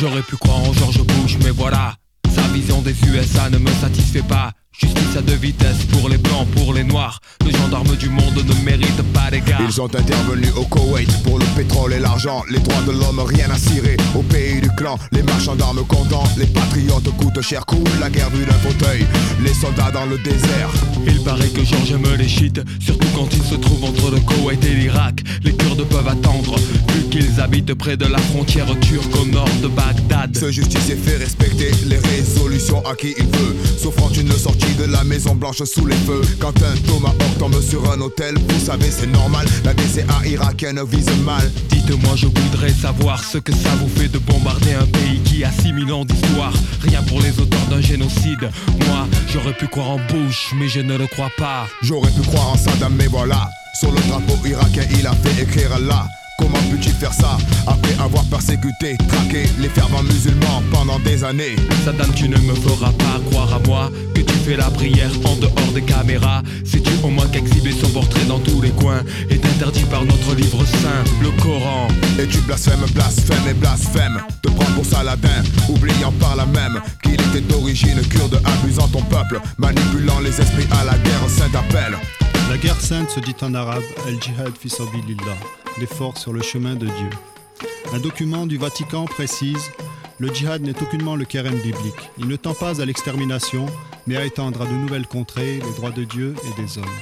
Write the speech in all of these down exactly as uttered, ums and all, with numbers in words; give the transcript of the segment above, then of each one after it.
J'aurais pu croire en George Bush, mais voilà, sa vision des U S A ne me satisfait pas. Justice à deux vitesses pour les blancs, pour les noirs. Les gendarmes du monde ne méritent pas d'égard. Ils ont intervenu au Koweït pour le pétrole et l'argent. Les droits de l'homme, rien à cirer. Au pays du clan, les marchands d'armes contents. Les patriotes coûtent cher, coule la guerre vue d'un fauteuil. Les soldats dans le désert. Il paraît que George aime les chiites, surtout quand il se trouve entre le Koweït et l'Irak. Les Kurdes peuvent attendre, vu qu'ils habitent près de la frontière turque au nord de Bagdad. Ce justicier fait respecter les résolutions à qui il veut, s'offrant une sortie de la Maison Blanche sous les feux. Quand un tomahawk tombe sur un hôtel, vous savez c'est normal, la D C A irakienne vise mal. Dites-moi, je voudrais savoir ce que ça vous fait de bombarder un pays qui a six mille ans d'histoire. Rien pour les auteurs d'un génocide. Moi, j'aurais pu croire en Bush, mais je ne le crois pas. J'aurais pu croire en Saddam, mais voilà, sur le drapeau irakien il a fait écrire Allah. Comment peux-tu faire ça après avoir persécuté, traqué les fervents musulmans pendant des années? Saddam, tu ne me feras pas croire à moi que tu fais la prière en dehors des caméras. Sais-tu au moins qu'exhiber son portrait dans tous les coins est interdit par notre livre saint, le Coran? Et tu blasphèmes, blasphème et blasphème, te prends pour Saladin, oubliant par là même qu'il était d'origine kurde, abusant ton peuple, manipulant les esprits à la guerre sainte appelle. La guerre sainte se dit en arabe Al-Jihad fi sabilillah, l'effort sur le chemin de Dieu. Un document du Vatican précise: le djihad n'est aucunement le kérem biblique. Il ne tend pas à l'extermination, mais à étendre à de nouvelles contrées les droits de Dieu et des hommes.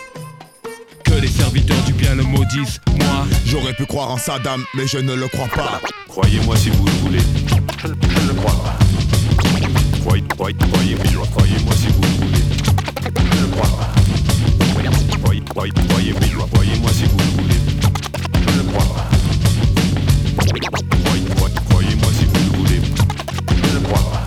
Que les serviteurs du bien le maudissent. Moi, j'aurais pu croire en Saddam, mais je ne le crois pas. Croyez-moi si vous le voulez. Je, je ne le crois pas. Croyez, croyez, croyez, croyez-moi si vous le voulez. Je ne le crois pas. Croyez, croyez, croyez, croyez-moi si vous le voulez. Je ne le crois pas. Croyez, croyez, croyez-moi si vous le voulez. Je ne le crois pas.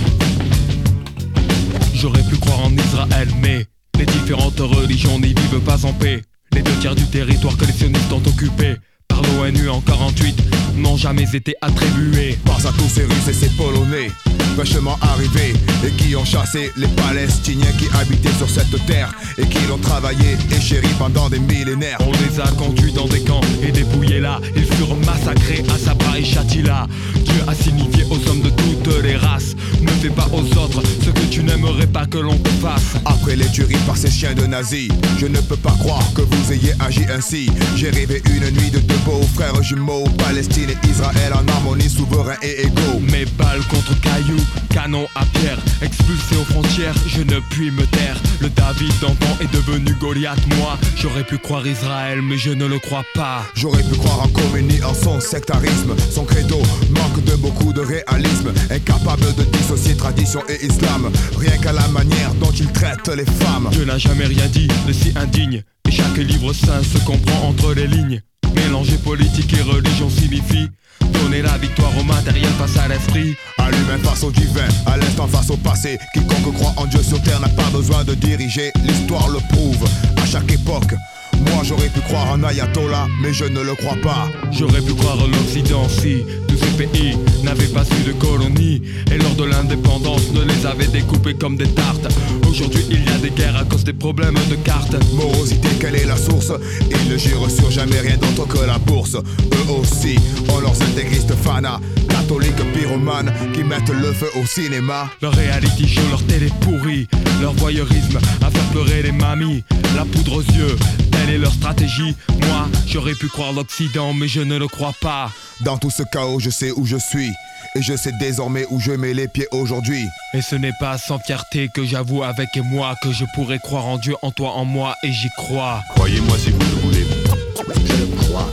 J'aurais pu croire en Israël, mais les différentes religions n'y vivent pas en paix. Les deux tiers du territoire que les sionistes ont occupé par l'ONU en quarante-huit n'ont jamais été attribués. Pense à tous ces Russes et ces Polonais fraîchement arrivés et qui ont chassé les Palestiniens qui habitaient sur cette terre et qui l'ont travaillé et chéri pendant des millénaires. On les a conduits dans des camps et dépouillés là. Ils furent massacrés à Sabra et Shatila. Dieu a signifié aux hommes de toutes les races: ne fais pas aux autres ce que tu n'aimerais pas que l'on te fasse. Après les tueries par ces chiens de nazis, je ne peux pas croire que vous ayez agi ainsi. J'ai rêvé une nuit de deux beaux frères jumeaux, Palestine et Israël en harmonie, souverains et égaux. Mes balles contre cailloux, canon à pierre, expulsé aux frontières, je ne puis me taire. Le David d'antan est devenu Goliath. Moi, j'aurais pu croire Israël, mais je ne le crois pas. J'aurais pu croire en Khomeini, en son sectarisme. Son credo manque de beaucoup de réalisme, incapable de dissocier tradition et islam, rien qu'à la manière dont il traite les femmes. Dieu n'a jamais rien dit de si indigne, et chaque livre saint se comprend entre les lignes. Mélanger politique et religion signifie donner la victoire au matériel face à l'esprit, à l'humain face au divin, à l'instant face au passé. Quiconque croit en Dieu sur terre n'a pas besoin de diriger, l'histoire le prouve à chaque époque. Moi j'aurais pu croire en Ayatollah, mais je ne le crois pas. J'aurais pu croire en l'Occident si tous ces pays n'avaient pas su de colonies et lors de l'indépendance ne les avait découpés comme des tartes. Aujourd'hui il y a des guerres à cause des problèmes de cartes. Morosité, quelle est la source? Ils ne jurent sur jamais rien d'autre que la bourse. Eux aussi ont leurs intégristes fanas, catholiques pyromanes qui mettent le feu au cinéma. Leur reality show, leur télé pourrie, leur voyeurisme à faire pleurer les mamies, la poudre aux yeux, telle est leur stratégie. Moi, j'aurais pu croire l'Occident, mais je ne le crois pas. Dans tout ce chaos, je sais où je suis, et je sais désormais où je mets les pieds aujourd'hui. Et ce n'est pas sans fierté que j'avoue avec moi que je pourrais croire en Dieu, en toi, en moi, et j'y crois. Croyez-moi si vous le voulez. Je le crois.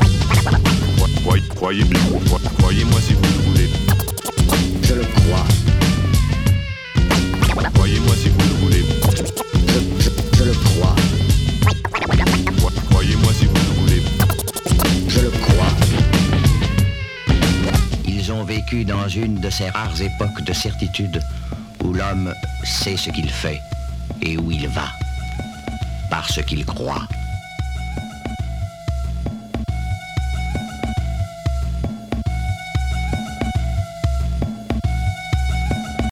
Croyez, croyez, croyez-moi si vous le voulez. Je le crois. Croyez-moi si vous le voulez. Je, je, je le crois. Croyez-moi si vous le voulez. Je le crois. Ils ont vécu dans une de ces rares époques de certitude où l'homme sait ce qu'il fait et où il va, parce qu'il croit.